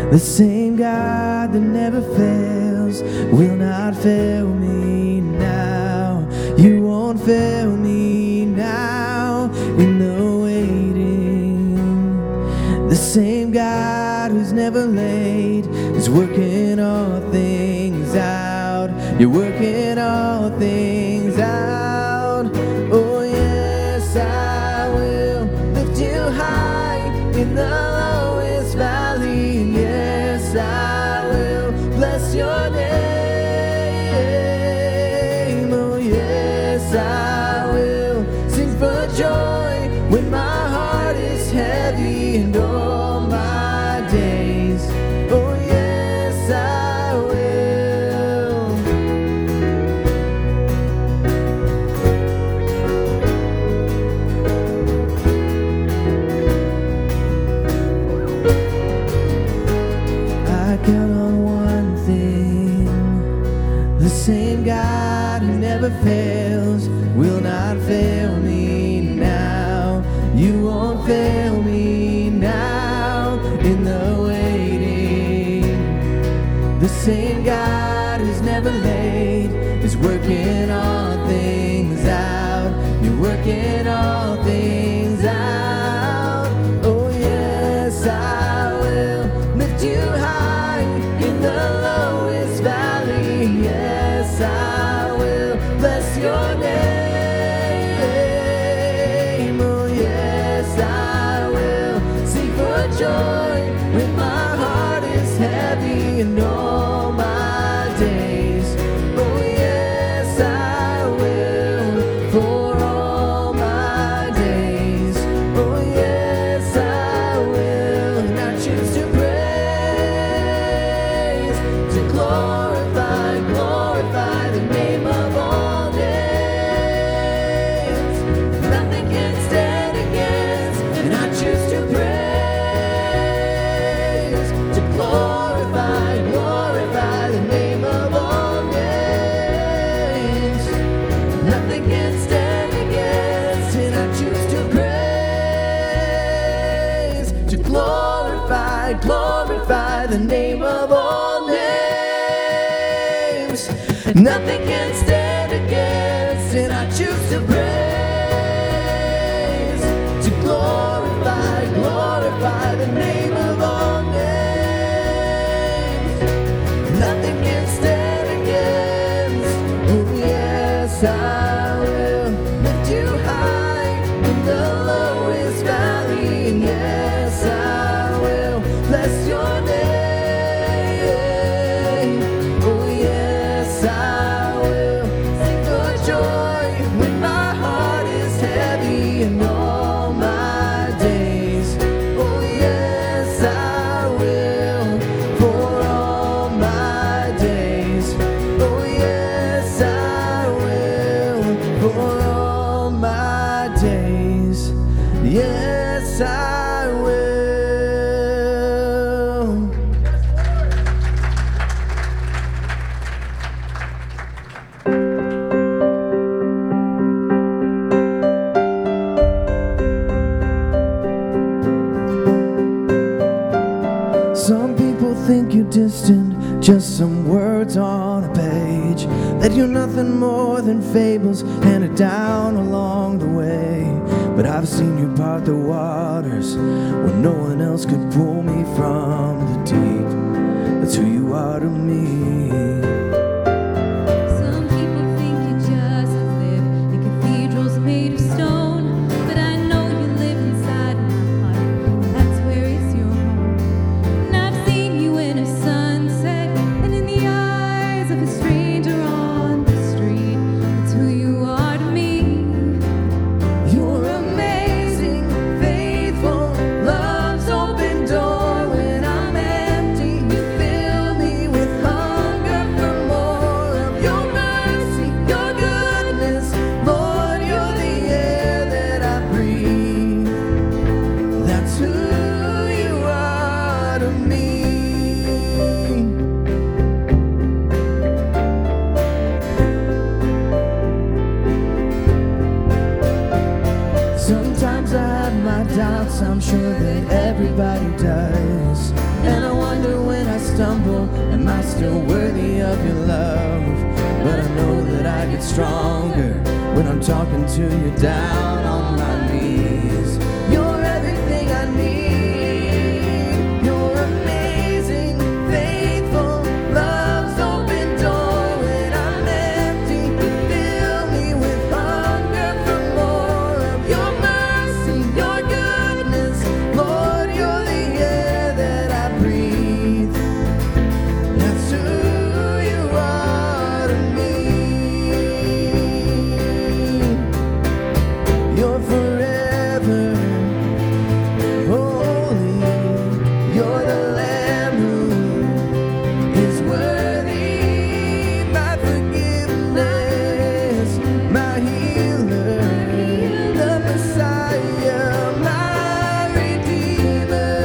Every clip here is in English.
The same God that never fails will not fail me now. You won't fail me now in the waiting. The same God who's never late is working all things out. You're working all things out. Oh yes, I will lift you high in the lowest valley. Yes, I will bless your name. Oh yes, I will sing for joy when my heart is heavy and all my days. Oh yes, I will. I count on one thing. The same God who never fails will not fail me now. You won't fail me now in the waiting. The same God who's never late is working all things out. You're working all things out. Oh yes, I will lift you high in the lowest valley. Yes, I will bless your name. Oh yes, I will sing for joy when my heart is heavy and all my days. Oh yes, I will for all my days. Oh yes, I will. And I choose to praise, to glorify, glorify the name of all names. Nothing can stand against, and I choose to praise, to glorify, glorify the name of all names. Nothing can stand against, and I choose to praise, to glorify, glorify the name of all names. Nothing can stand against, and I choose to praise, to glorify, glorify the name of all names. Nothing can stand against. Oh yes, I will lift you high in the lowest valley. And yes, I will bless your name. Oh yes, I will sing for joy when my heart is heavy and all my days. Oh yes, I will for all my days. Oh yes, I will for all my days. Yes, I will. Some people think you're distant, just some words on a page, that you're nothing more than fables handed down along the way. But I've seen you part the waters when no one else could pull me from the deep. That's who you are to me. Some people think you just live in cathedrals made of stone, but I know you live inside my heart. That's where it's your home. And I've seen you in a sunset and in the eyes of a stranger on the street. That's who you are to me. You're amazing, faithful, love's open door when I'm empty. You fill me with hunger for more of your mercy, your goodness. Lord, you're the air that I breathe. That's who you are to me. Sometimes I have my doubts, I'm sure that everybody does. And I wonder Am I still worthy of your love? But I know that I get stronger when I'm talking to you down on my knees. You're everything I need. You're amazing, faithful, love's open door. When I'm empty, you fill me with hunger for more of your mercy, your goodness. Lord, you're the air that I breathe. That's who you are to me. You're forever holy. You're the Lamb who is worthy. My forgiveness, my healer, the Messiah, my Redeemer.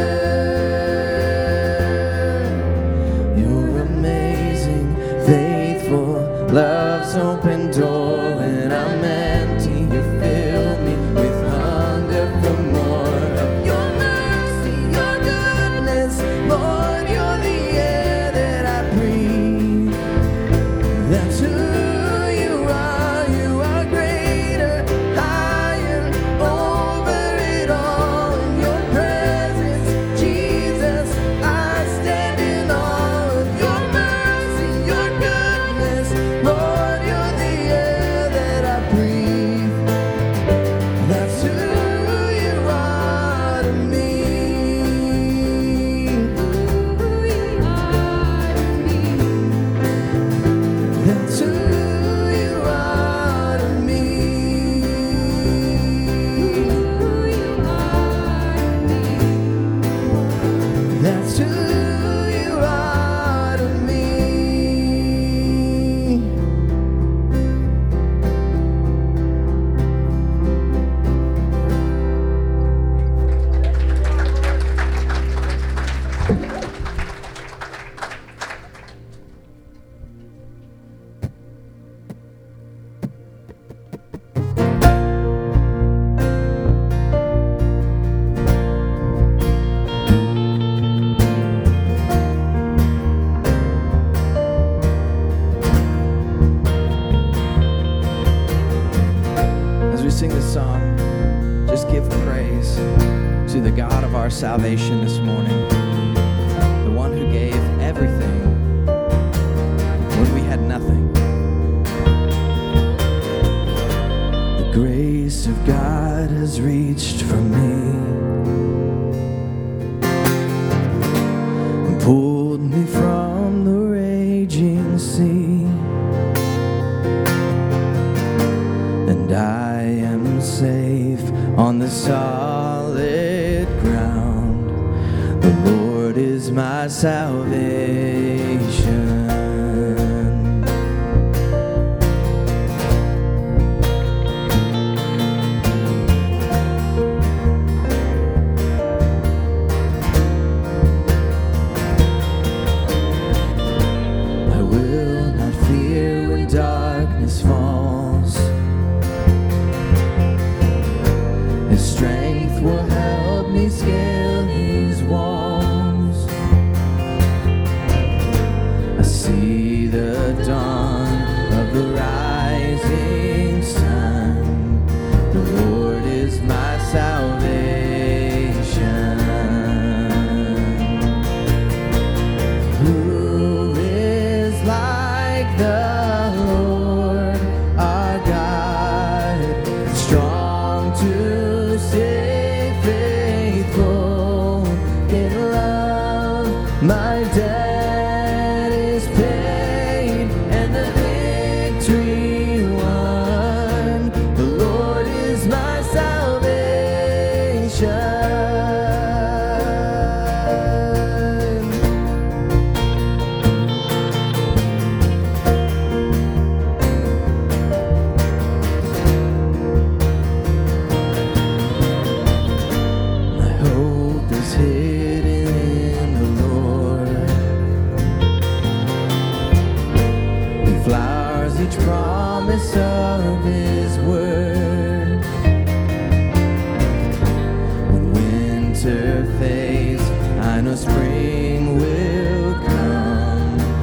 You're amazing, faithful, love's open door. When I'm empty, you fill me with hunger for more of your mercy, your goodness. Lord, you're the air that I breathe. That's who you are. You are greater, higher, over it all. In your presence, Jesus, I stand in awe of your mercy, your goodness. Lord, you're the air that I breathe. That's who you are to me. That's who you are to me. That's who you are to me. As we sing this song, just give praise to the God of our salvation this morning, the one who gave everything when we had nothing. The grace of God has reached for me and pulled me from the raging sea. And I am safe on the solid ground. The Lord is my salvation. I will not fear when darkness falls. His strength will help me scale these walls. I see the dawn of the rising sun. The Lord is my salvation. Who is like the Lord our God, strong to save, faithful in love? My debt is paid and the victory won. The Lord is my salvation. My hope is hidden in the Lord. He flowers each promise of His word. When winter fades, I know spring will come.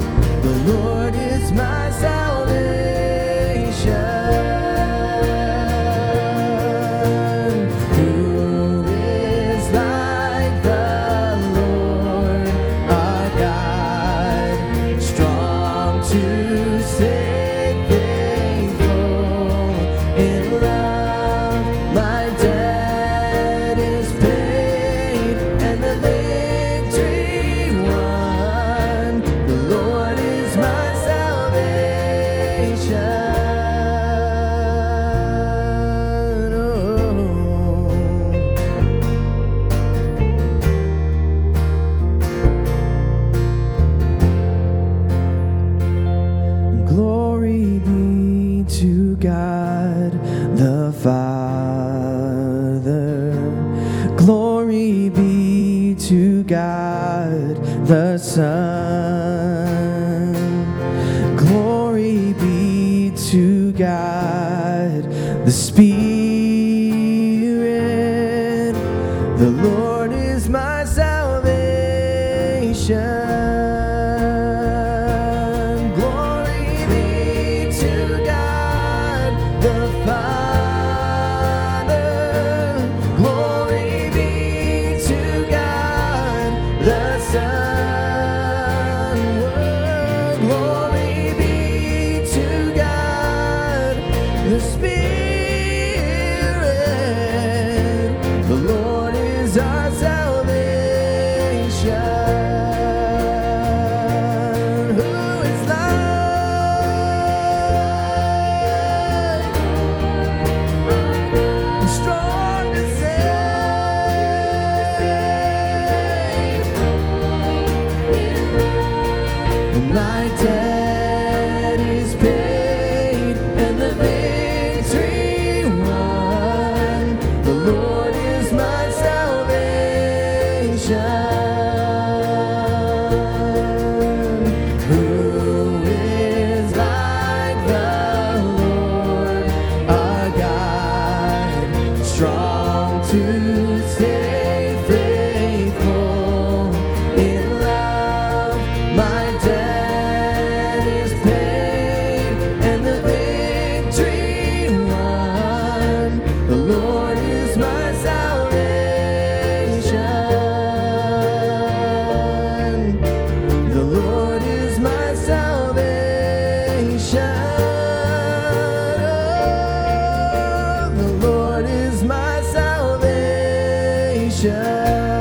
the Son. Glory be to God, the Spirit. The Lord is my salvation. Glory be to God, the Father. Glory be to God, the Son. Glory be to God, the Spirit. The Lord is our salvation. Who is like, strong to save? My debt is paid and the victory won. The Lord is my salvation. Who is like the Lord our God, strong to stay faithful in love? My debt is paid and the victory won. The Lord is my salvation. The Lord is my salvation. The Lord is my salvation.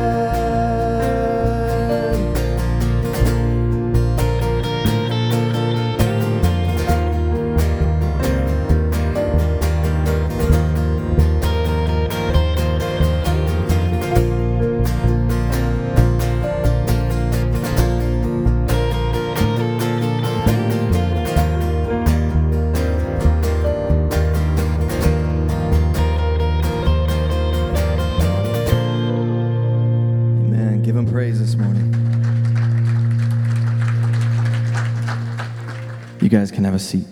Amen. Give him praise this morning. You guys can have a seat.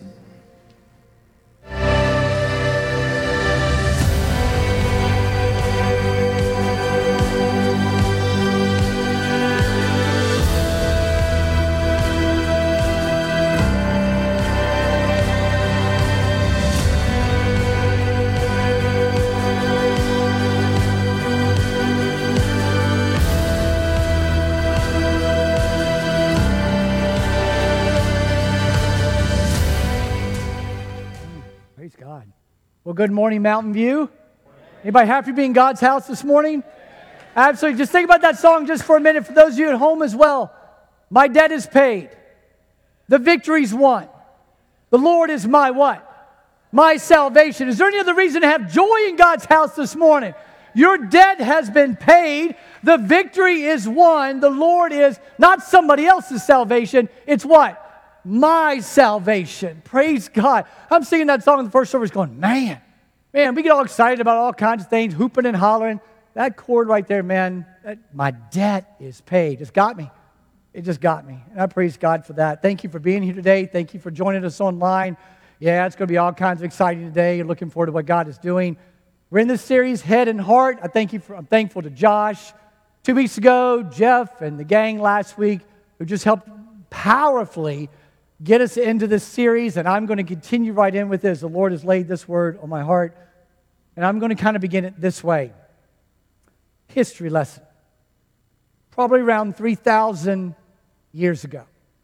Praise God. Well, good morning, Mountain View. Anybody happy to be in God's house this morning? Absolutely. Just think about that song just for a minute for those of you at home as well. My debt is paid. The victory's won. The Lord is my what? My salvation. Is there any other reason to have joy in God's house this morning? Your debt has been paid. The victory is won. The Lord is not somebody else's salvation. It's what? My salvation. Praise God. I'm singing that song in the first service going, man, we get all excited about all kinds of things, hooping and hollering. That chord right there, man, my debt is paid. It's got me. It just got me. And I praise God for that. Thank you for being here today. Thank you for joining us online. Yeah, it's going to be all kinds of exciting today. Looking forward to what God is doing. We're in this series, Head and Heart. I'm thankful to Josh 2 weeks ago, Jeff and the gang last week, who just helped powerfully get us into this series, and I'm going to continue right in with this. The Lord has laid this word on my heart, and I'm going to kind of begin it this way. History lesson. Probably around 3,000 years ago.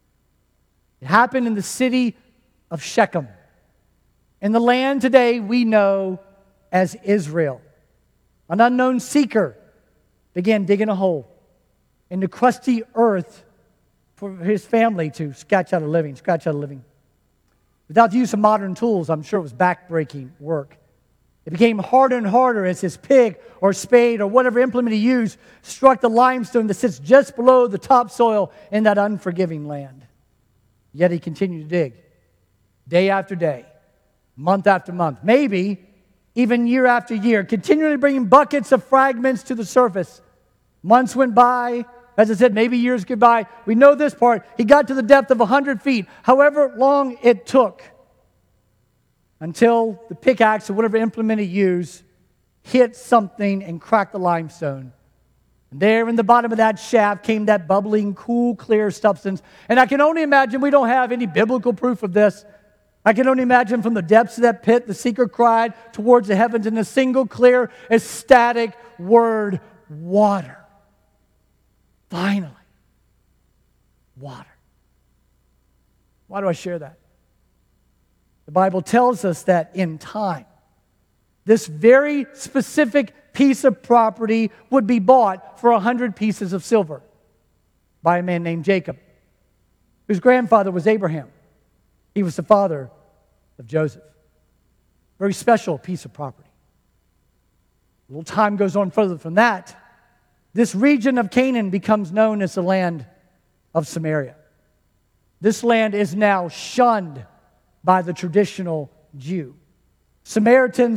It happened in the city of Shechem, in the land today we know as Israel. An unknown seeker began digging a hole in the crusty earth for his family to scratch out a living. Without the use of modern tools, I'm sure it was backbreaking work. It became harder and harder as his pick or spade or whatever implement he used struck the limestone that sits just below the topsoil in that unforgiving land. Yet he continued to dig, day after day, month after month, maybe even year after year, continually bringing buckets of fragments to the surface. Months went by, As I said, maybe years go by. We know this part. He got to the depth of 100 feet, however long it took, until the pickaxe or whatever implement he used hit something and cracked the limestone. And there in the bottom of that shaft came that bubbling, cool, clear substance. And I can only imagine, we don't have any biblical proof of this. I can only imagine from the depths of that pit, the seeker cried towards the heavens in a single, clear, ecstatic word, water. Finally, water. Why do I share that? The Bible tells us that in time, this very specific piece of property would be bought for 100 pieces of silver by a man named Jacob, whose grandfather was Abraham. He was the father of Joseph. Very special piece of property. A little time goes on further from that. This region of Canaan becomes known as the land of Samaria. This land is now shunned by the traditional Jew. Samaritans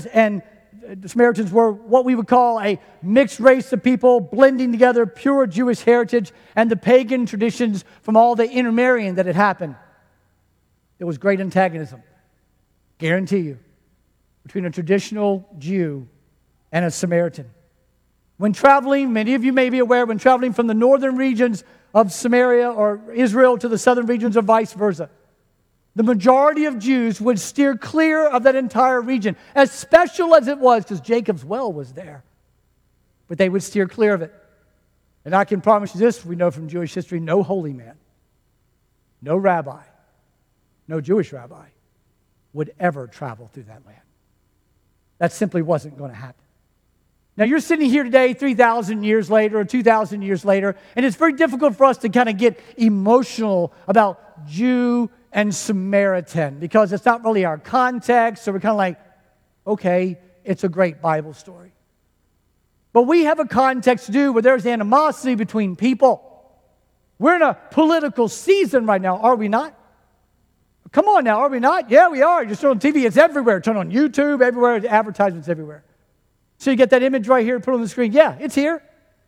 were what we would call a mixed race of people, blending together pure Jewish heritage and the pagan traditions from all the intermarrying that had happened. There was great antagonism, guarantee you, between a traditional Jew and a Samaritan. When traveling, many of you may be aware, when traveling from the northern regions of Samaria or Israel to the southern regions or vice versa, the majority of Jews would steer clear of that entire region, as special as it was, because Jacob's well was there. But they would steer clear of it. And I can promise you this, we know from Jewish history, no holy man, no rabbi, no Jewish rabbi would ever travel through that land. That simply wasn't going to happen. Now, you're sitting here today 3,000 years later or 2,000 years later, and it's very difficult for us to kind of get emotional about Jew and Samaritan because it's not really our context, so we're kind of like, okay, it's a great Bible story. But we have a context to do where there's animosity between people. We're in a political season right now, are we not? Come on now, are we not? Yeah, we are. Just turn on TV, it's everywhere. Turn on YouTube, everywhere, advertisements everywhere. So you get that image right here, put it on the screen. Yeah, it's here.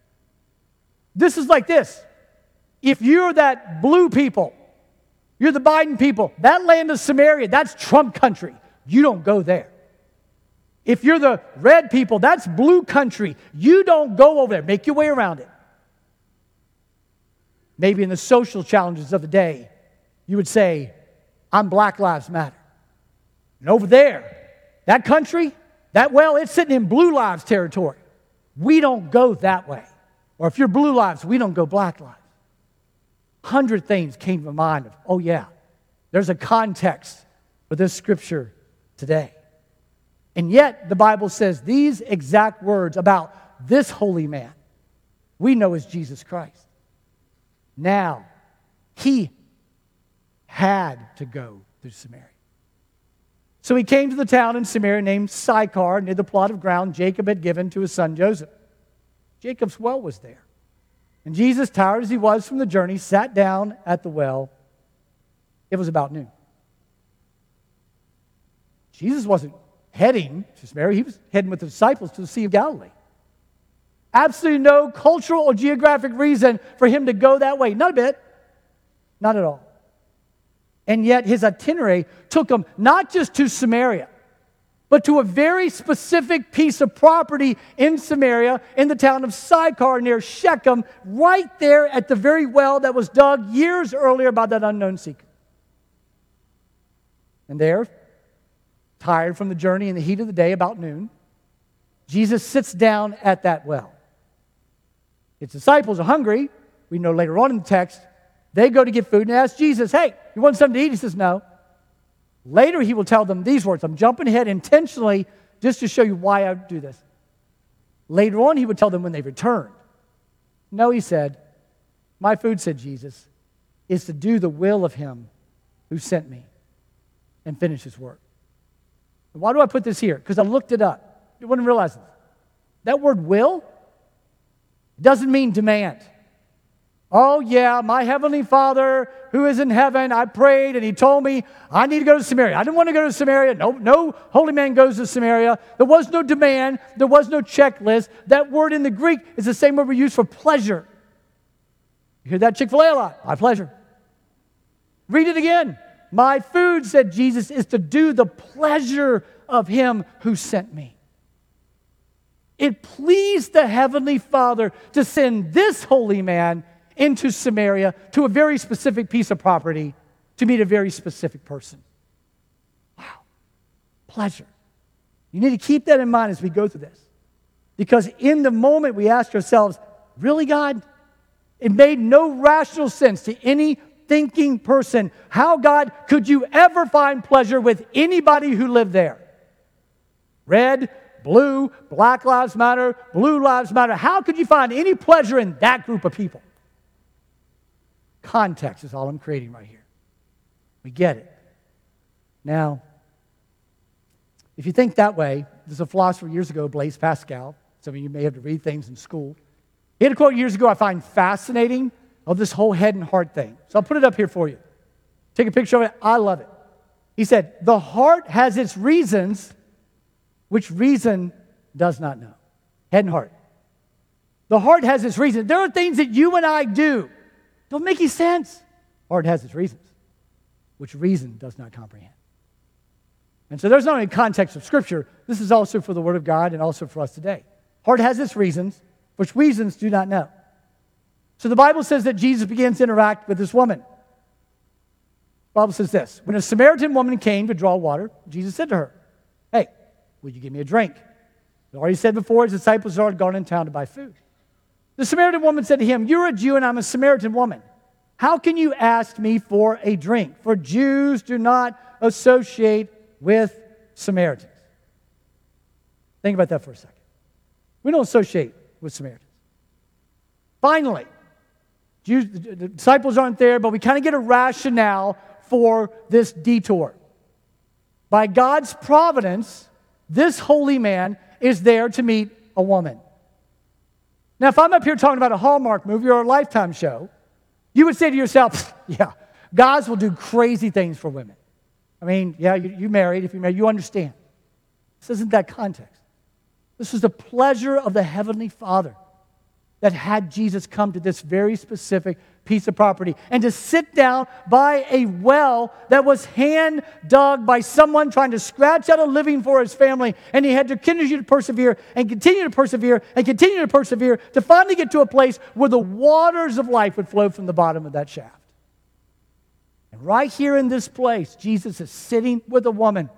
This is like this. If you're that blue people, you're the Biden people, that land of Samaria, that's Trump country. You don't go there. If you're the red people, that's blue country. You don't go over there. Make your way around it. Maybe in the social challenges of the day, you would say, I'm Black Lives Matter. And over there, that country, that well, it's sitting in blue lives territory. We don't go that way. Or if you're blue lives, we don't go black lives. 100 things came to mind of, oh yeah, there's a context for this scripture today. And yet, the Bible says these exact words about this holy man we know as Jesus Christ. Now, he had to go through Samaria. So he came to the town in Samaria named Sychar, near the plot of ground Jacob had given to his son Joseph. Jacob's well was there. And Jesus, tired as he was from the journey, sat down at the well. It was about noon. Jesus wasn't heading to Samaria. He was heading with the disciples to the Sea of Galilee. Absolutely no cultural or geographic reason for him to go that way. Not a bit. Not at all. And yet his itinerary took him not just to Samaria, but to a very specific piece of property in Samaria, in the town of Sychar near Shechem, right there at the very well that was dug years earlier by that unknown seeker. And there, tired from the journey in the heat of the day, about noon, Jesus sits down at that well. His disciples are hungry. We know later on in the text, they go to get food and ask Jesus, hey, you want something to eat? He says, no. Later, he will tell them these words. I'm jumping ahead intentionally just to show you why I do this. Later on, he would tell them when they returned. No, he said, my food, said Jesus, is to do the will of him who sent me and finish his work. And why do I put this here? Because I looked it up. You wouldn't realize this. That word will doesn't mean demand. Oh, yeah, my heavenly Father who is in heaven, I prayed and he told me I need to go to Samaria. I didn't want to go to Samaria. No holy man goes to Samaria. There was no demand. There was no checklist. That word in the Greek is the same word we use for pleasure. You hear that Chick-fil-A a lot. My pleasure. Read it again. My food, said Jesus, is to do the pleasure of him who sent me. It pleased the Heavenly Father to send this holy man into Samaria to a very specific piece of property to meet a very specific person. Wow. Pleasure. You need to keep that in mind as we go through this. Because in the moment we ask ourselves, really, God? It made no rational sense to any thinking person. How, God, could you ever find pleasure with anybody who lived there? Red, blue, Black Lives Matter, Blue Lives Matter. How could you find any pleasure in that group of people? Context is all I'm creating right here. We get it. Now, if you think that way, there's a philosopher years ago, Blaise Pascal. Some of you may have to read things in school. He had a quote years ago I find fascinating of this whole head and heart thing. So I'll put it up here for you. Take a picture of it. I love it. He said, the heart has its reasons, which reason does not know. Head and heart. The heart has its reasons. There are things that you and I do. Don't make any sense. Heart has its reasons, which reason does not comprehend. And so there's not only context of Scripture, this is also for the Word of God and also for us today. Heart has its reasons, which reasons do not know. So the Bible says that Jesus begins to interact with this woman. The Bible says this, when a Samaritan woman came to draw water, Jesus said to her, hey, will you give me a drink? He already said before, his disciples had gone in town to buy food. The Samaritan woman said to him, you're a Jew and I'm a Samaritan woman. How can you ask me for a drink? For Jews do not associate with Samaritans. Think about that for a second. We don't associate with Samaritans. Finally, the disciples aren't there, but we kind of get a rationale for this detour. By God's providence, this holy man is there to meet a woman. Now, if I'm up here talking about a Hallmark movie or a Lifetime show, you would say to yourself, yeah, guys will do crazy things for women. I mean, yeah, you married. If you're married, you understand. This isn't that context. This was the pleasure of the Heavenly Father that had Jesus come to this very specific piece of property and to sit down by a well that was hand dug by someone trying to scratch out a living for his family, and he had to continue to persevere and continue to persevere and continue to persevere to finally get to a place where the waters of life would flow from the bottom of that shaft. And right here in this place, Jesus is sitting with a woman,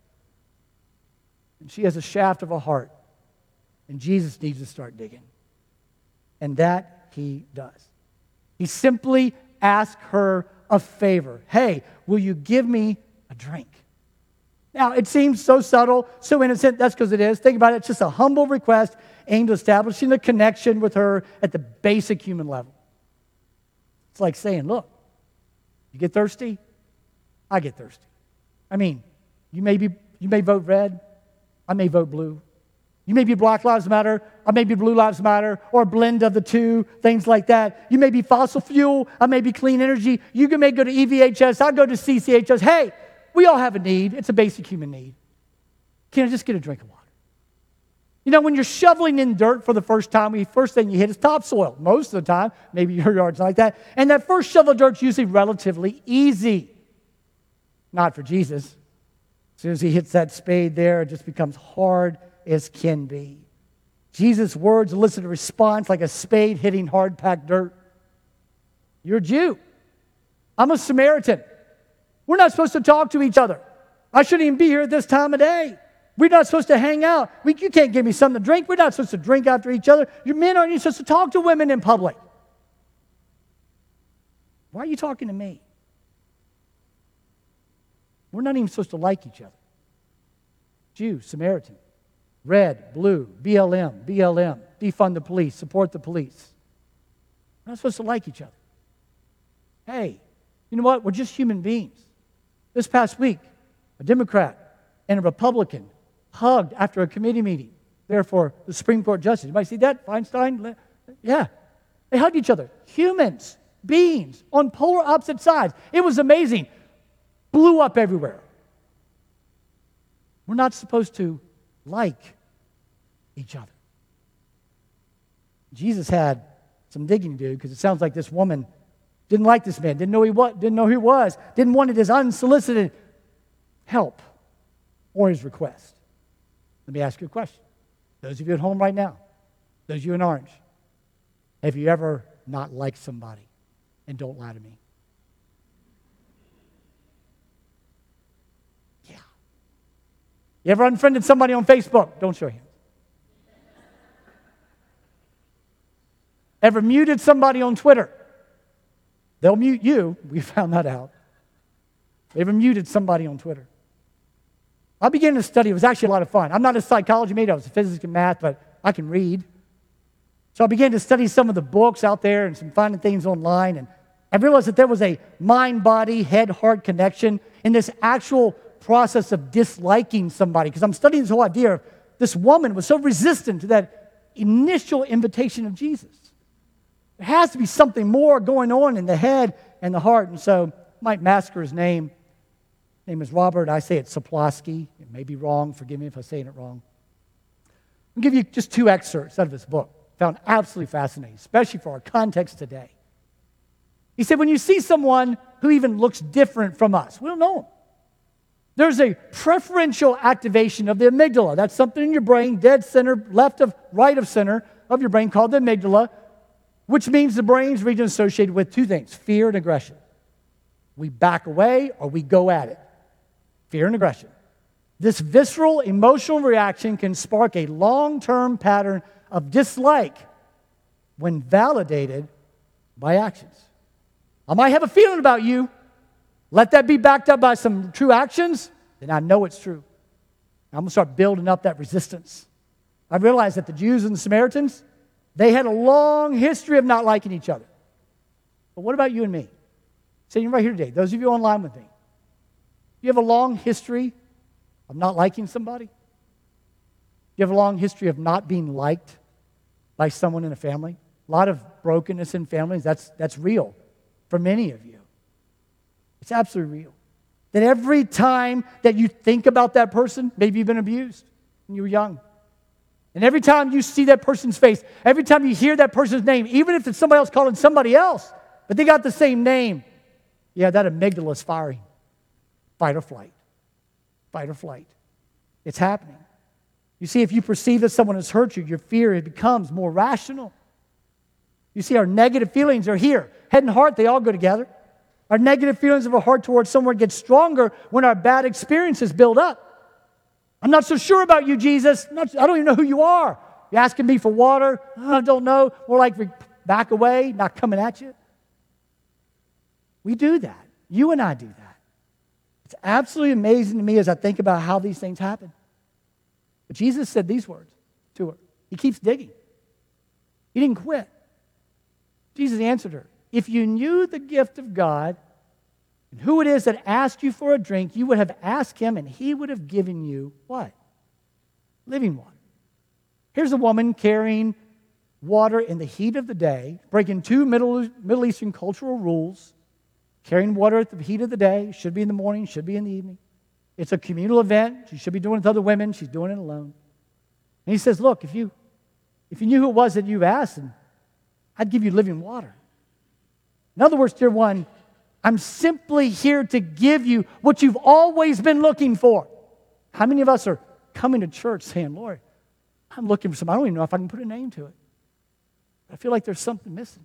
and she has a shaft of a heart, and Jesus needs to start digging. And that he does. He simply asks her a favor. Hey, will you give me a drink? Now, it seems so subtle, so innocent. That's because it is. Think about it. It's just a humble request aimed at establishing a connection with her at the basic human level. It's like saying, look, you get thirsty? I get thirsty. I mean, you may vote red. I may vote blue. You may be Black Lives Matter, I may be Blue Lives Matter, or a blend of the two, things like that. You may be fossil fuel, I may be clean energy. You may go to EVHS, I'll go to CCHS. Hey, we all have a need. It's a basic human need. Can I just get a drink of water? You know, when you're shoveling in dirt for the first time, the first thing you hit is topsoil. Most of the time, maybe your yard's like that. And that first shovel of dirt's usually relatively easy. Not for Jesus. As soon as he hits that spade there, it just becomes hard as can be. Jesus' words elicit a response like a spade hitting hard-packed dirt. You're a Jew. I'm a Samaritan. We're not supposed to talk to each other. I shouldn't even be here at this time of day. We're not supposed to hang out. You can't give me something to drink. We're not supposed to drink after each other. You men aren't even supposed to talk to women in public. Why are you talking to me? We're not even supposed to like each other. Jew, Samaritan. Red, blue, BLM, defund the police, support the police. We're not supposed to like each other. Hey, you know what? We're just human beings. This past week, a Democrat and a Republican hugged after a committee meeting. Therefore, the Supreme Court justice. You might see that, Feinstein? Yeah. They hugged each other. Humans, beings, on polar opposite sides. It was amazing. Blew up everywhere. We're not supposed to like each other. Jesus had some digging to do, because it sounds like this woman didn't like this man, didn't know who he was, didn't want his unsolicited help or his request. Let me ask you a question. Those of you at home right now, those of you in orange, have you ever not liked somebody? And don't lie to me. Yeah. You ever unfriended somebody on Facebook? Don't show hands. Ever muted somebody on Twitter? They'll mute you. We found that out. Ever muted somebody on Twitter? I began to study. It was actually a lot of fun. I'm not a psychology major. I was a physics and math, but I can read. So I began to study some of the books out there and some finding things online. And I realized that there was a mind-body, head-heart connection in this actual process of disliking somebody. Because I'm studying this whole idea of this woman was so resistant to that initial invitation of Jesus. There has to be something more going on in the head and the heart. And so I might massacre his name. His name is Robert. I say it's Sapolsky. It may be wrong. Forgive me if I'm saying it wrong. I'll give you just 2 excerpts out of his book. Found absolutely fascinating, especially for our context today. He said, when you see someone who even looks different from us, we don't know them. There's a preferential activation of the amygdala. That's something in your brain, dead center, left of, right of center of your brain, called the amygdala, which means the brain's region associated with 2 things, fear and aggression. We back away or we go at it. Fear and aggression. This visceral emotional reaction can spark a long-term pattern of dislike when validated by actions. I might have a feeling about you. Let that be backed up by some true actions, then I know it's true. I'm going to start building up that resistance. I realized that the Jews and the Samaritans, they had a long history of not liking each other. But what about you and me? Sitting right here today, those of you online with me, you have a long history of not liking somebody? You have a long history of not being liked by someone in a family? A lot of brokenness in families, that's real for many of you. It's absolutely real. That every time that you think about that person, maybe you've been abused when you were young. And every time you see that person's face, every time you hear that person's name, even if it's somebody else calling somebody else, but they got the same name, yeah, that amygdala is firing. Fight or flight. Fight or flight. It's happening. You see, if you perceive that someone has hurt you, your fear, it becomes more rational. You see, our negative feelings are here. Head and heart, they all go together. Our negative feelings of our heart towards someone get stronger when our bad experiences build up. I'm not so sure about you, Jesus. I don't even know who you are. You're asking me for water. I don't know. More like back away, not coming at you. We do that. You and I do that. It's absolutely amazing to me as I think about how these things happen. But Jesus said these words to her. He keeps digging. He didn't quit. Jesus answered her, if you knew the gift of God and who it is that asked you for a drink, you would have asked him and he would have given you what? Living water. Here's a woman carrying water in the heat of the day, breaking 2 Middle Eastern cultural rules, carrying water at the heat of the day, should be in the morning, should be in the evening. It's a communal event. She should be doing it with other women. She's doing it alone. And he says, look, if you knew who it was that you've asked, I'd give you living water. In other words, dear one, I'm simply here to give you what you've always been looking for. How many of us are coming to church saying, Lord, I'm looking for something. I don't even know if I can put a name to it. I feel like there's something missing.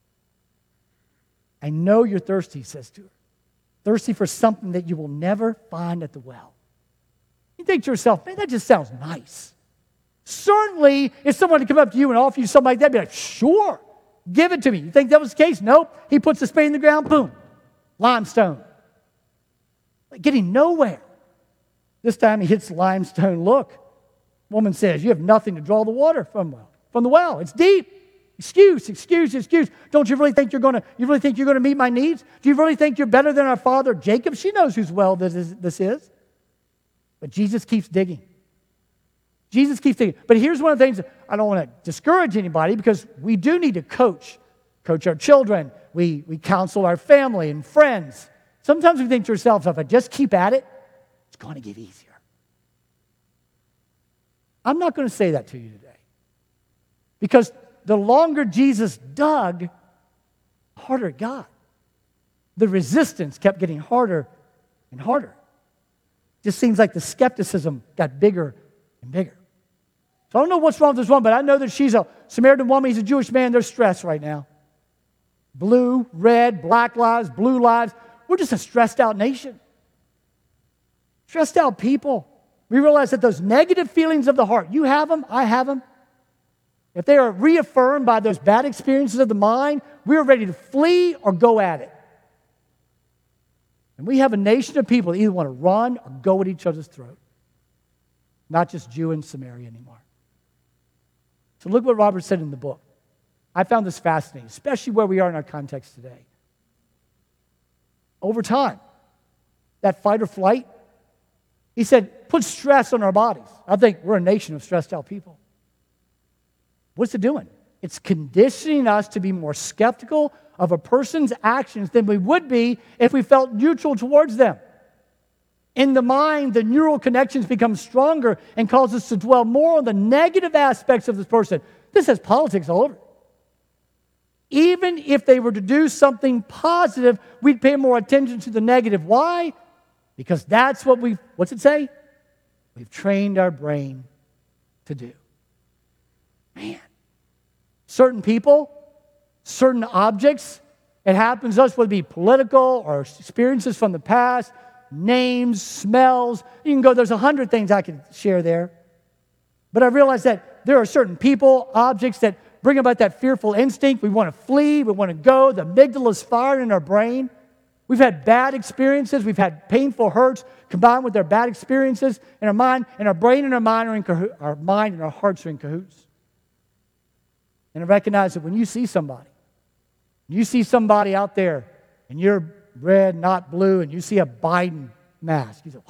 I know you're thirsty, he says to her. Thirsty for something that you will never find at the well. You think to yourself, man, that just sounds nice. Certainly, if someone would come up to you and offer you something like that, be like, sure, give it to me. You think that was the case? Nope. He puts the spade in the ground, boom, limestone. Like getting nowhere. This time he hits the limestone. Look, woman says, you have nothing to draw the water from the well. It's deep. Excuse. Don't you really think you're going to meet my needs? Do you really think you're better than our father Jacob? She knows whose well this is. But Jesus keeps digging. Jesus keeps digging. But here's one of the things, I don't want to discourage anybody because we do need to coach our children. We counsel our family and friends. Sometimes we think to ourselves, if I just keep at it, it's going to get easier. I'm not going to say that to you today. Because the longer Jesus dug, the harder it got. The resistance kept getting harder and harder. Just seems like the skepticism got bigger and bigger. So I don't know what's wrong with this woman, but I know that she's a Samaritan woman. He's a Jewish man. They're stressed right now. Blue, red, black lives, blue lives. We're just a stressed out nation. Stressed out people. We realize that those negative feelings of the heart, you have them, I have them. If they are reaffirmed by those bad experiences of the mind, we are ready to flee or go at it. And we have a nation of people that either want to run or go at each other's throat. Not just Jew and Samaria anymore. So look what Robert said in the book. I found this fascinating, especially where we are in our context today. Over time, that fight or flight, he said, put stress on our bodies. I think we're a nation of stressed out people. What's it doing? It's conditioning us to be more skeptical of a person's actions than we would be if we felt neutral towards them. In the mind, the neural connections become stronger and cause us to dwell more on the negative aspects of this person. This has politics all over it. Even if they were to do something positive, we'd pay more attention to the negative. Why? Because that's what what's it say? We've trained our brain to do. Man. Certain people, certain objects, it happens to us, whether it be political or experiences from the past, names, smells. You can go, there's 100 things I could share there. But I realize that there are certain people, objects that bring about that fearful instinct. We want to flee, we want to go. The amygdala's firing in our brain. We've had bad experiences. We've had painful hurts combined with our bad experiences in our mind, and our brain and our mind are in our mind and our hearts are in cahoots. And I recognize that when you see somebody out there and you're red, not blue, and you see a Biden mask, you say,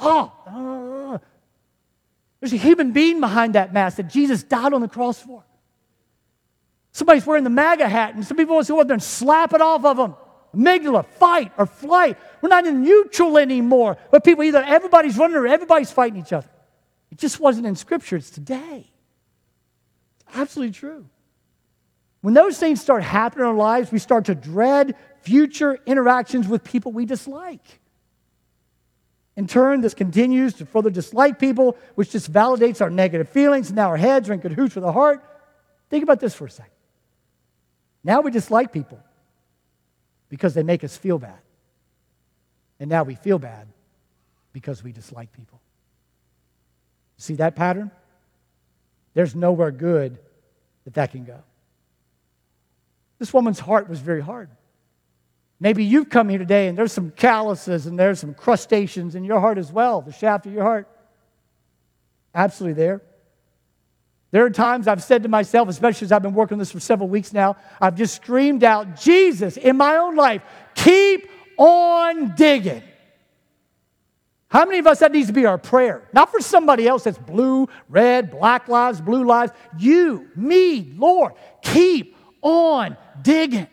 there's a human being behind that mask that Jesus died on the cross for. Somebody's wearing the MAGA hat, and some people want to go up there and slap it off of them. Amygdala, fight or flight. We're not in neutral anymore. But people, either everybody's running or everybody's fighting each other. It just wasn't in Scripture. It's today. It's absolutely true. When those things start happening in our lives, we start to dread future interactions with people we dislike. In turn, this continues to further dislike people, which just validates our negative feelings. Now our heads are in cahoots with our heart. Think about this for a second. Now we dislike people because they make us feel bad. And now we feel bad because we dislike people. See that pattern? There's nowhere good that can go. This woman's heart was very hard. Maybe you've come here today and there's some calluses and there's some crustaceans in your heart as well, the shaft of your heart. Absolutely there. There are times I've said to myself, especially as I've been working on this for several weeks now, I've just screamed out, Jesus, in my own life, keep on digging. How many of us, that needs to be our prayer? Not for somebody else that's blue, red, black lives, blue lives. You, me, Lord, keep on digging.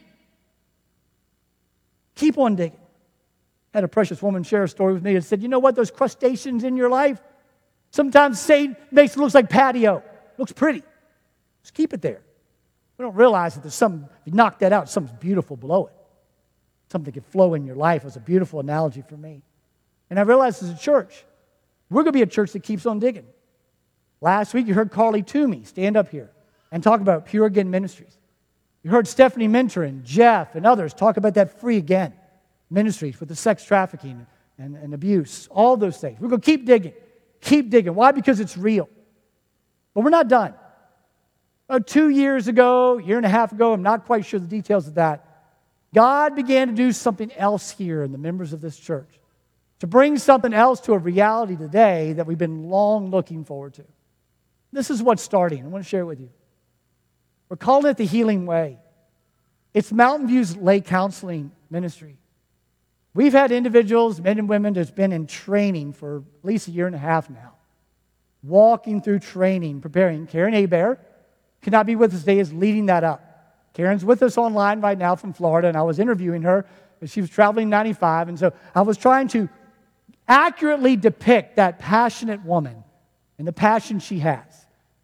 Keep on digging. I had a precious woman share a story with me and said, you know what, those crustaceans in your life, sometimes Satan makes it look like patio. Looks pretty. Just keep it there. We don't realize that there's something, if you knock that out, something's beautiful below it. Something could flow in your life. It was a beautiful analogy for me. And I realized as a church, we're going to be a church that keeps on digging. Last week, you heard Carly Toomey stand up here and talk about Pure Again Ministries. You heard Stephanie Minter and Jeff and others talk about that Free Again Ministries with the sex trafficking and abuse, all those things. We're going to keep digging. Keep digging. Why? Because it's real. But we're not done. 2 years ago, year and a half ago, I'm not quite sure the details of that, God began to do something else here in the members of this church, to bring something else to a reality today that we've been long looking forward to. This is what's starting. I want to share it with you. We're calling it the Healing Way. It's Mountain View's lay counseling ministry. We've had individuals, men and women, that's been in training for at least a year and a half now, walking through training, preparing. Karen Hebert cannot be with us today, is leading that up. Karen's with us online right now from Florida, and I was interviewing her, and she was traveling 95, and so I was trying to accurately depict that passionate woman and the passion she has.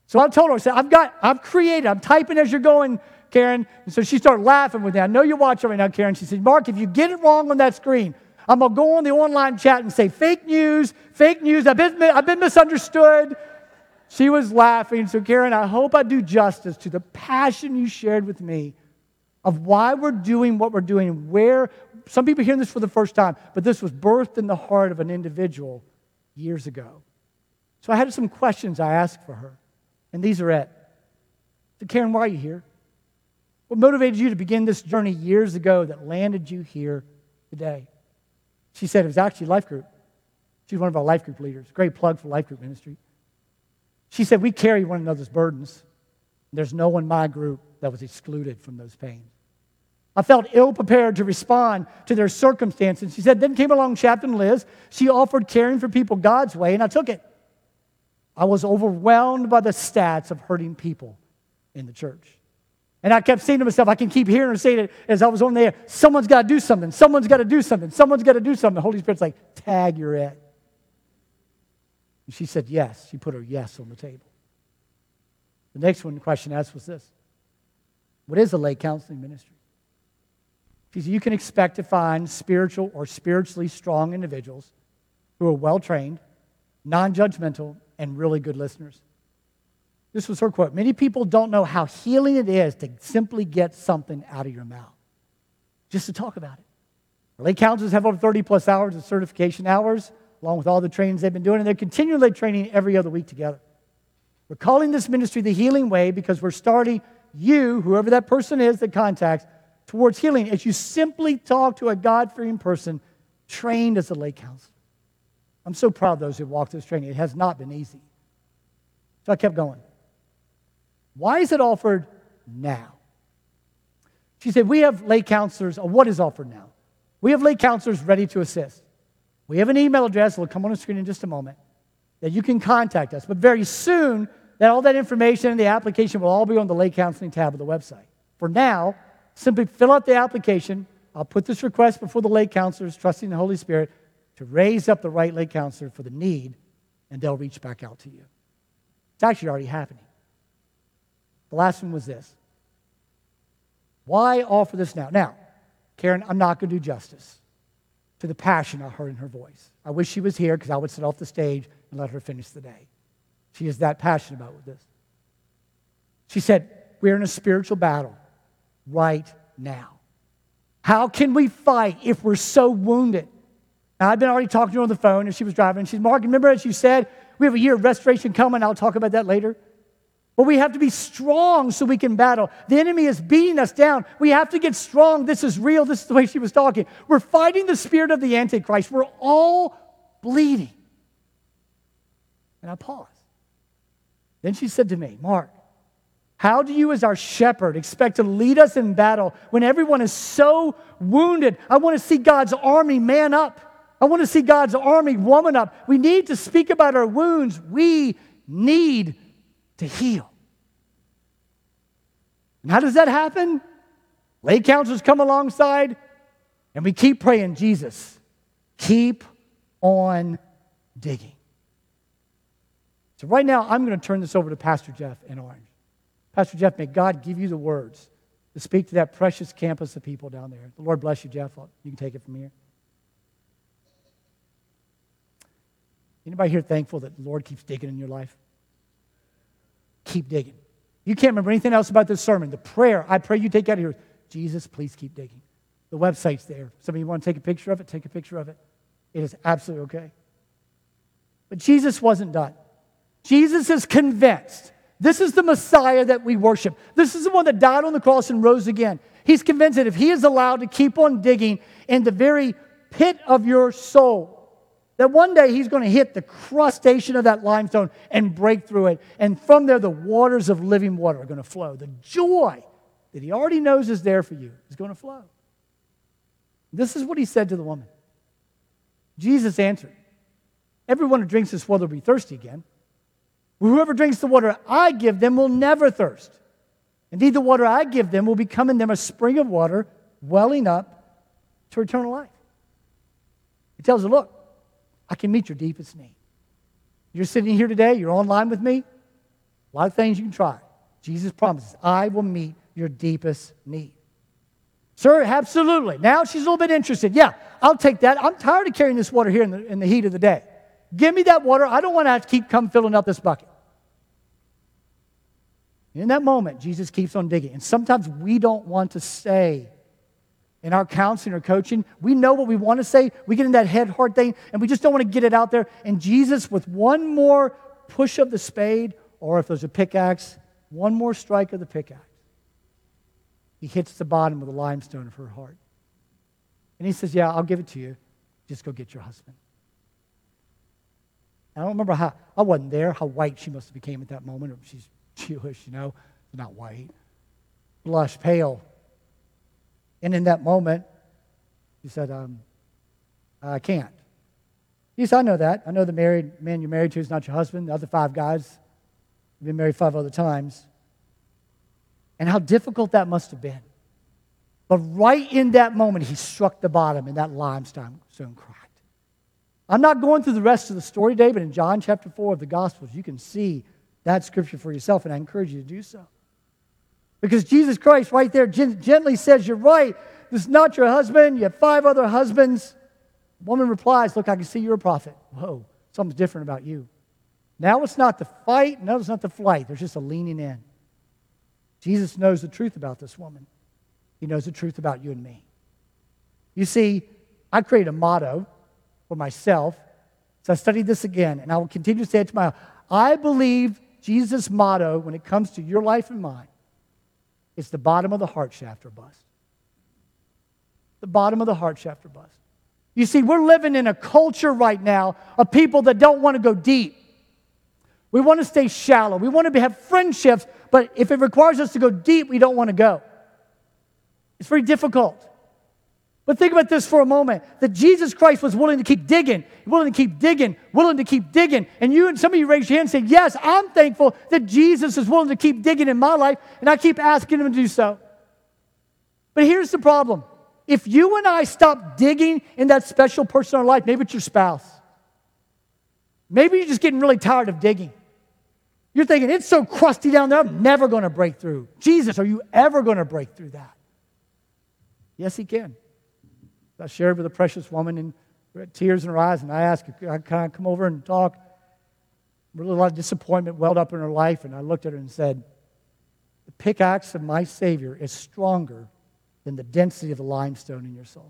So I told her, I said, I'm typing as you're going, Karen. And so she started laughing with me. I know you're watching right now, Karen. She said, Mark, if you get it wrong on that screen, I'm going to go on the online chat and say, fake news, I've been misunderstood. She was laughing. So Karen, I hope I do justice to the passion you shared with me of why we're doing what we're doing and where, some people hearing this for the first time, but this was birthed in the heart of an individual years ago. So I had some questions I asked for her, and these are it. So Karen, why are you here? What motivated you to begin this journey years ago that landed you here today? She said it was actually Life Group. She's one of our Life Group leaders. Great plug for Life Group ministry. She said, we carry one another's burdens. There's no one in my group that was excluded from those pains. I felt ill-prepared to respond to their circumstances. She said, then came along Chaplain Liz. She offered caring for people God's way, and I took it. I was overwhelmed by the stats of hurting people in the church. And I kept saying to myself, I can keep hearing her say it as I was on there, someone's got to do something, someone's got to do something, someone's got to do something. The Holy Spirit's like, tag, you're it. And she said yes. She put her yes on the table. The next one question asked was this. What is a lay counseling ministry? She said, you can expect to find spiritual or spiritually strong individuals who are well-trained, non-judgmental, and really good listeners. This was her quote. Many people don't know how healing it is to simply get something out of your mouth, just to talk about it. Lay counselors have over 30-plus hours of certification hours, along with all the trainings they've been doing, and they're continually training every other week together. We're calling this ministry the Healing Way because we're starting you, whoever that person is that contacts, towards healing as you simply talk to a God-fearing person trained as a lay counselor. I'm so proud of those who walked this training. It has not been easy. So I kept going. Why is it offered now? She said, we have lay counselors, or what is offered now? We have lay counselors ready to assist. We have an email address, it'll come on the screen in just a moment, that you can contact us. But very soon, all that information and the application will all be on the lay counseling tab of the website. For now, simply fill out the application. I'll put this request before the lay counselors, trusting the Holy Spirit, to raise up the right lay counselor for the need, and they'll reach back out to you. It's actually already happening. The last one was this. Why offer this now? Now, Karen, I'm not going to do justice to the passion I heard in her voice. I wish she was here because I would sit off the stage and let her finish the day. She is that passionate about this. She said, we're in a spiritual battle right now. How can we fight if we're so wounded? Now, I've been already talking to her on the phone, and she was driving, and she's, Mark, remember as you said, we have a year of restoration coming. I'll talk about that later. But we have to be strong so we can battle. The enemy is beating us down. We have to get strong. This is real. This is the way she was talking. We're fighting the spirit of the Antichrist. We're all bleeding. And I paused. Then she said to me, Mark, how do you as our shepherd expect to lead us in battle when everyone is so wounded? I want to see God's army man up. I want to see God's army woman up. We need to speak about our wounds. We need to heal. And how does that happen? Lay counselors come alongside, and we keep praying, Jesus, keep on digging. So right now, I'm going to turn this over to Pastor Jeff in Orange. Pastor Jeff, may God give you the words to speak to that precious campus of people down there. The Lord bless you, Jeff. You can take it from here. Anybody here thankful that the Lord keeps digging in your life? Keep digging. You can't remember anything else about this sermon. The prayer, I pray you take out of here, Jesus, please keep digging. The website's there. Some of you want to take a picture of it, take a picture of it. It is absolutely okay. But Jesus wasn't done. Jesus is convinced. This is the Messiah that we worship. This is the one that died on the cross and rose again. He's convinced that if he is allowed to keep on digging in the very pit of your soul, that one day he's going to hit the crustation of that limestone and break through it. And from there, the waters of living water are going to flow. The joy that he already knows is there for you is going to flow. This is what he said to the woman. Jesus answered, everyone who drinks this water will be thirsty again. Whoever drinks the water I give them will never thirst. Indeed, the water I give them will become in them a spring of water welling up to eternal life. He tells her, look, I can meet your deepest need. You're sitting here today, you're online with me. A lot of things you can try. Jesus promises, I will meet your deepest need. Sir, absolutely. Now she's a little bit interested. Yeah, I'll take that. I'm tired of carrying this water here in the heat of the day. Give me that water. I don't want to have to come filling up this bucket. In that moment, Jesus keeps on digging. And sometimes we don't want to say in our counseling or coaching, we know what we want to say. We get in that head-heart thing, and we just don't want to get it out there. And Jesus, with one more push of the spade, or if there's a pickaxe, one more strike of the pickaxe, he hits the bottom of the limestone of her heart. And he says, yeah, I'll give it to you. Just go get your husband. I don't remember how, I wasn't there, how white she must have became at that moment. Or she's Jewish, not white. Blush, pale. And in that moment, he said, I can't. He said, I know that. I know the married man you're married to is not your husband. The other 5 guys have been married 5 other times. And how difficult that must have been. But right in that moment, he struck the bottom and that limestone cracked. I'm not going through the rest of the story today, but in John chapter 4 of the Gospels, you can see that scripture for yourself, and I encourage you to do so. Because Jesus Christ right there gently says, you're right, this is not your husband, you have 5 other husbands. The woman replies, look, I can see you're a prophet. Whoa, something's different about you. Now it's not the fight, no, it's not the flight, there's just a leaning in. Jesus knows the truth about this woman. He knows the truth about you and me. You see, I created a motto for myself. So I studied this again, and I will continue to say it to my. I believe Jesus' motto when it comes to your life and mine is the bottom of the heart shaft or bust. The bottom of the heart shaft or bust. You see, we're living in a culture right now of people that don't want to go deep. We want to stay shallow. We want to have friendships, but if it requires us to go deep, we don't want to go. It's very difficult. But think about this for a moment, that Jesus Christ was willing to keep digging, willing to keep digging, willing to keep digging. And you and some of you raised your hand and said, yes, I'm thankful that Jesus is willing to keep digging in my life, and I keep asking him to do so. But here's the problem. If you and I stop digging in that special person in our life, maybe it's your spouse. Maybe you're just getting really tired of digging. You're thinking, it's so crusty down there, I'm never going to break through. Jesus, are you ever going to break through that? Yes, he can. I shared with a precious woman and had tears in her eyes, and I asked her, can I come over and talk? Really a lot of disappointment welled up in her life, and I looked at her and said, the pickaxe of my Savior is stronger than the density of the limestone in your soul.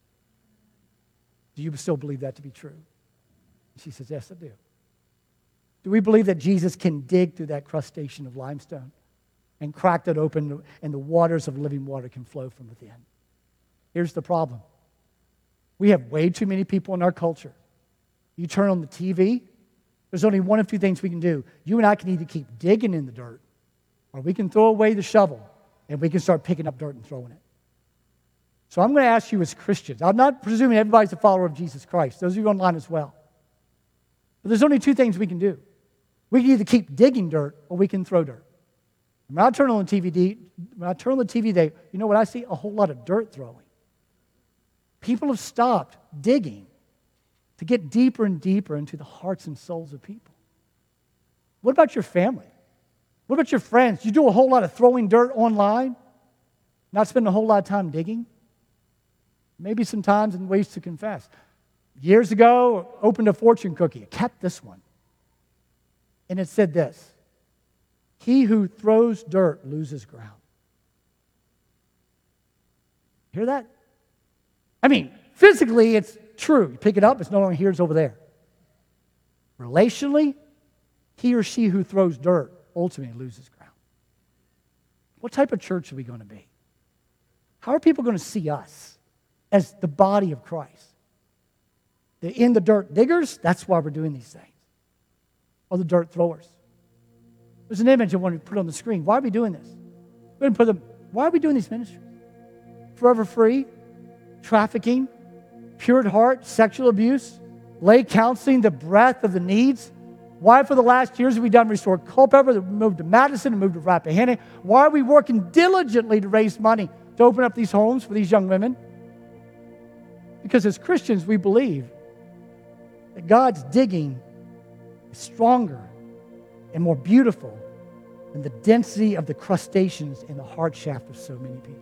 Do you still believe that to be true? She says, yes, I do. Do we believe that Jesus can dig through that crustation of limestone and crack that open, and the waters of living water can flow from within? Here's the problem. We have way too many people in our culture. You turn on the TV, there's only one of 2 things we can do. You and I can either keep digging in the dirt, or we can throw away the shovel, and we can start picking up dirt and throwing it. So I'm going to ask you as Christians, I'm not presuming everybody's a follower of Jesus Christ. Those of you online as well. But there's only 2 things we can do. We can either keep digging dirt, or we can throw dirt. When I turn on the TV, you know what I see? A whole lot of dirt throwing. People have stopped digging to get deeper and deeper into the hearts and souls of people. What about your family? What about your friends? You do a whole lot of throwing dirt online, not spending a whole lot of time digging? Maybe sometimes in ways to confess. Years ago, I opened a fortune cookie. I kept this one. And it said this: he who throws dirt loses ground. Hear that? I mean, physically, it's true. You pick it up, it's no longer here, it's over there. Relationally, he or she who throws dirt ultimately loses ground. What type of church are we going to be? How are people going to see us as the body of Christ? The in the dirt diggers, that's why we're doing these things. Or the dirt throwers. There's an image I want to put on the screen. Why are we doing this? Why are we doing these ministries? Forever Free, trafficking, pure at heart, sexual abuse, lay counseling, the breadth of the needs. Why for the last years have we done Restore Culpeper, moved to Madison, and moved to Rappahannock? Why are we working diligently to raise money to open up these homes for these young women? Because as Christians, we believe that God's digging is stronger and more beautiful than the density of the crustaceans in the heart shaft of so many people.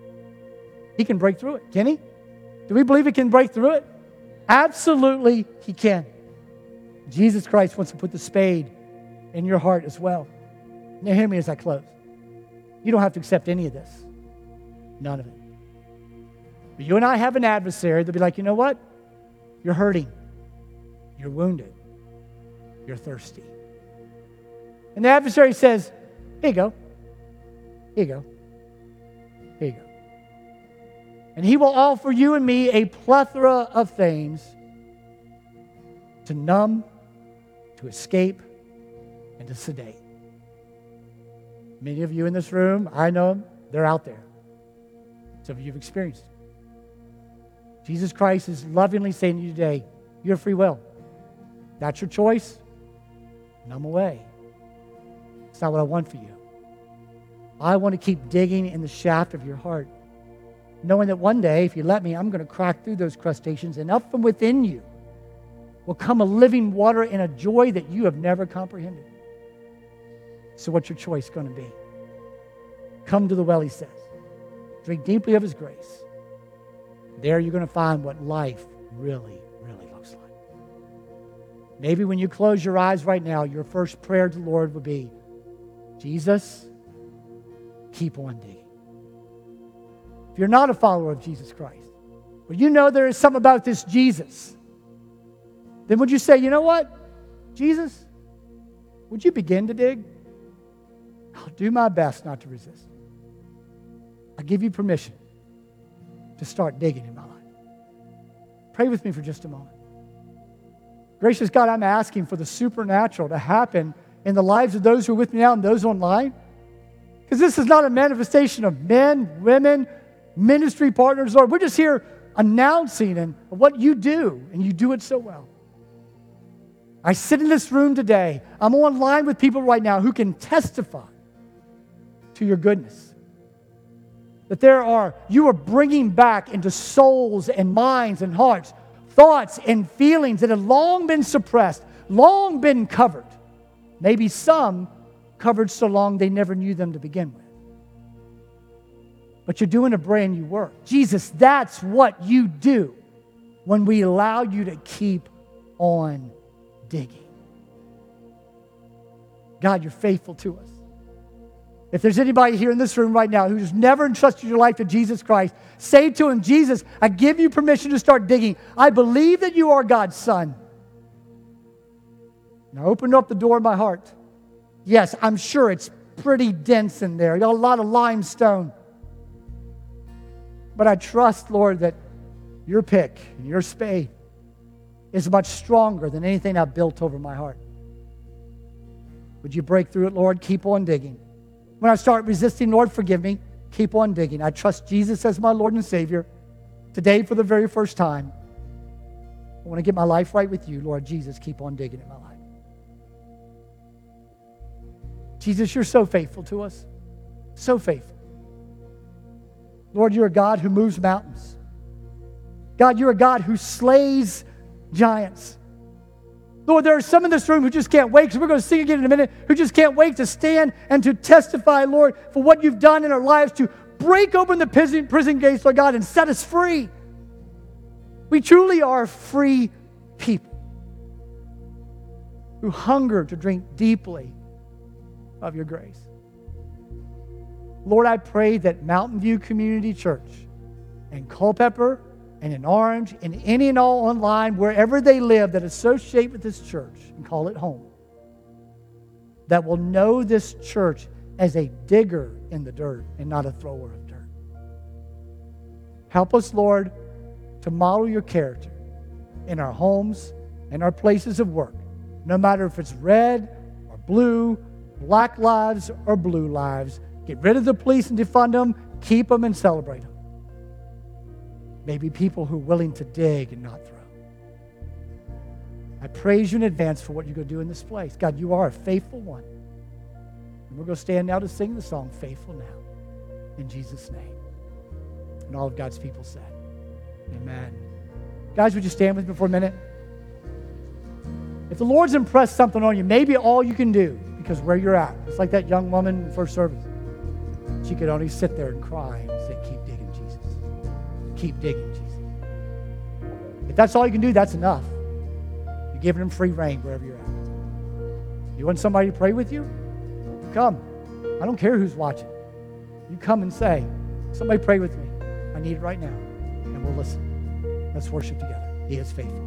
He can break through it, can he? Do we believe he can break through it? Absolutely, he can. Jesus Christ wants to put the spade in your heart as well. Now, hear me as I close. You don't have to accept any of this. None of it. But you and I have an adversary that'll be like, you know what? You're hurting. You're wounded. You're thirsty. And the adversary says, here you go. Here you go. Here you go. And he will offer you and me a plethora of things to numb, to escape, and to sedate. Many of you in this room, I know them, they're out there. Some of you have experienced it. Jesus Christ is lovingly saying to you today, you have free will. That's your choice. Numb away. It's not what I want for you. I want to keep digging in the shaft of your heart, knowing that one day, if you let me, I'm going to crack through those crustaceans, and up from within you will come a living water and a joy that you have never comprehended. So what's your choice going to be? Come to the well, he says. Drink deeply of his grace. There you're going to find what life really, really looks like. Maybe when you close your eyes right now, your first prayer to the Lord would be, Jesus, keep on digging. If you're not a follower of Jesus Christ, or you know there is something about this Jesus, then would you say, you know what? Jesus, would you begin to dig? I'll do my best not to resist. I give you permission to start digging in my life. Pray with me for just a moment. Gracious God, I'm asking for the supernatural to happen in the lives of those who are with me now and those online. Because this is not a manifestation of men, women, ministry partners, Lord. We're just here announcing and what you do, and you do it so well. I sit in this room today. I'm online with people right now who can testify to your goodness. That you are bringing back into souls and minds and hearts thoughts and feelings that have long been suppressed, long been covered. Maybe some covered so long they never knew them to begin with. But you're doing a brand new work. Jesus, that's what you do when we allow you to keep on digging. God, you're faithful to us. If there's anybody here in this room right now who's never entrusted your life to Jesus Christ, say to him, Jesus, I give you permission to start digging. I believe that you are God's son. And I opened up the door of my heart. Yes, I'm sure it's pretty dense in there. You got a lot of limestone. But I trust, Lord, that your pick and your spade is much stronger than anything I've built over my heart. Would you break through it, Lord? Keep on digging. When I start resisting, Lord, forgive me. Keep on digging. I trust Jesus as my Lord and Savior. Today, for the very first time, I want to get my life right with you. Lord Jesus, keep on digging in my life. Jesus, you're so faithful to us. So faithful. Lord, you're a God who moves mountains. God, you're a God who slays giants. Lord, there are some in this room who just can't wait, because we're going to sing again in a minute, who just can't wait to stand and to testify, Lord, for what you've done in our lives to break open the prison gates, Lord God, and set us free. We truly are free people who hunger to drink deeply of your grace. Lord, I pray that Mountain View Community Church and Culpeper and in Orange and any and all online, wherever they live that associate with this church and call it home, that will know this church as a digger in the dirt and not a thrower of dirt. Help us, Lord, to model your character in our homes and our places of work, no matter if it's red or blue, black lives or blue lives. Get rid of the police and defund them, keep them and celebrate them. Maybe people who are willing to dig and not throw. I praise you in advance for what you're going to do in this place. God, you are a faithful one. And we're going to stand now to sing the song, Faithful Now, in Jesus' name. And all of God's people said, amen. Guys, would you stand with me for a minute? If the Lord's impressed something on you, maybe all you can do, because where you're at, it's like that young woman in first service. She could only sit there and cry and say, keep digging, Jesus. Keep digging, Jesus. If that's all you can do, that's enough. You're giving him free reign wherever you're at. You want somebody to pray with you? Come. I don't care who's watching. You come and say, somebody pray with me. I need it right now. And we'll listen. Let's worship together. He is faithful.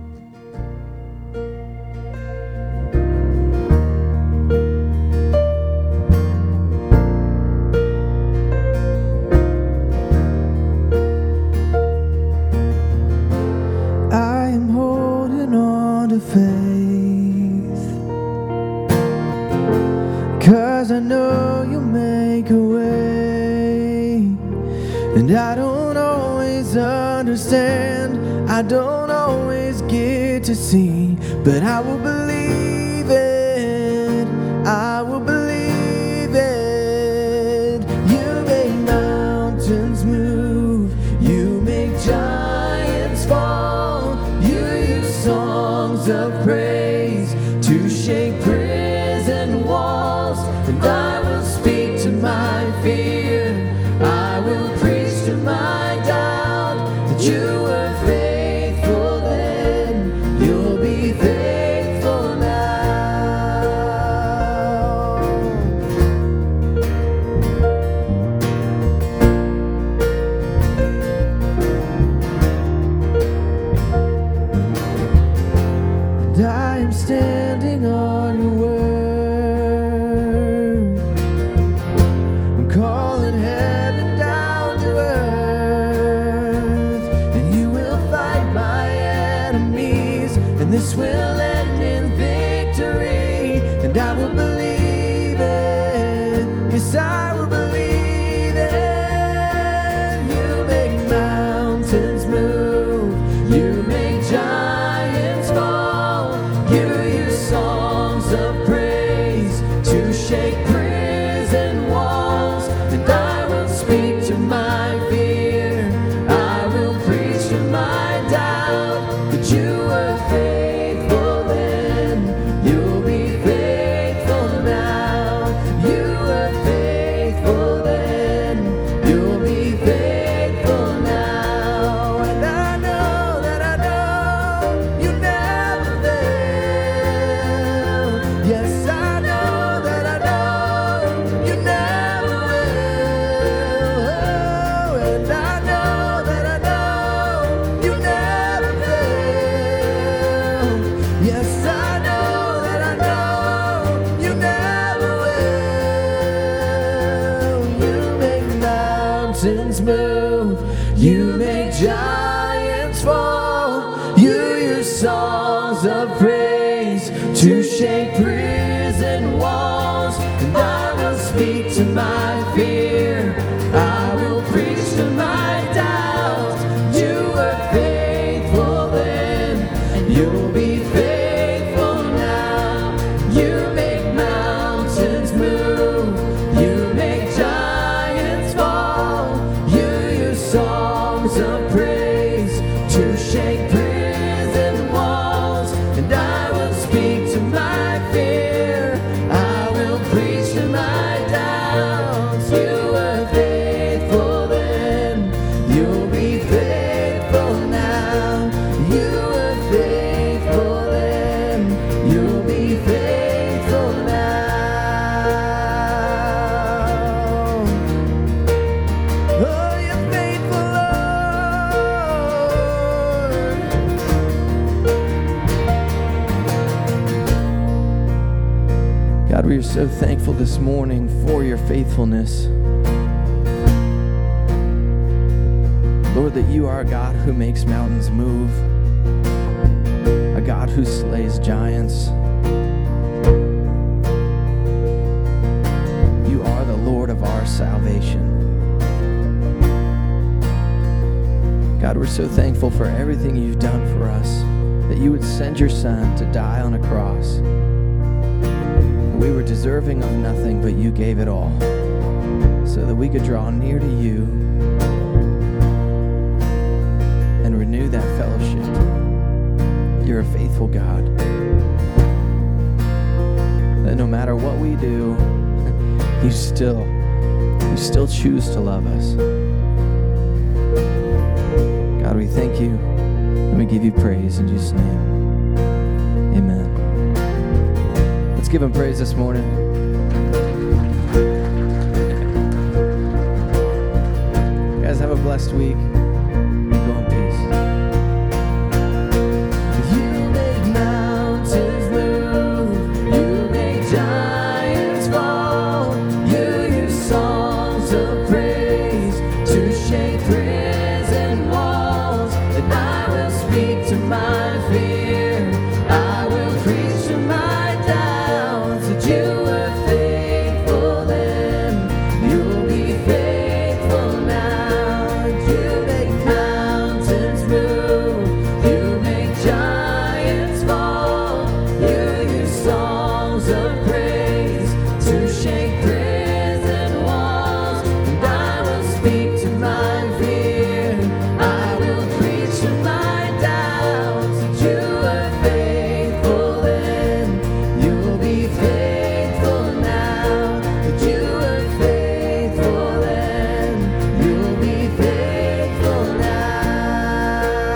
I am holding on to faith, 'cause I know you'll make a way. And I don't always understand, I don't always get to see, but I will believe it, I will believe it. You make mountains move, you make giants fall, you use songs of praise to shake prison walls. And I will speak to my fear, I will preach to my doubt, that you were faithful then, you'll be faithful now. And I am standing on your word, I'm calling heaven down to earth, and you will fight my enemies, and this will end in victory. And I will believe it, yes I will believe it. You make mountains move, you make giants fall, you use songs of praise to shake prison walls. And I will speak to my fear, I will preach to my doubt, that you were faithful then, you'll be faithful now. You were faithful then, you'll be faithful now. And I know that I know you never fail. Yes, I know that I know you never will. And I know that I know you never fail. Yes, I know that I know you never will. You make mountains move, you make giants fall, you use songs of praise to shake prison walls. And I will speak to my fear, I will preach to my doubt. You were faithful then, you'll be faithful now. You make mountains move, you make giants fall, you use songs of praise to shake prison walls. And I will speak to my fear, I will preach to my doubts. You were faithful then, you'll be faithful now. You were faithful then, you'll be faithful now. Oh, you're faithful, Lord. God, we are so thankful this morning for your faithfulness. Lord, that you are a God who makes mountains move, a God who slays giants. You are the Lord of our salvation. God, we're so thankful for everything you've done for us, that you would send your Son to die on a cross. We were deserving of nothing, but you gave it all so that we could draw near to you and renew that fellowship. You're a faithful God. that no matter what we do, you still choose to love us. God, we thank you and we give you praise in Jesus' name. Amen. Let's give him praise this morning. Guys, have a blessed week.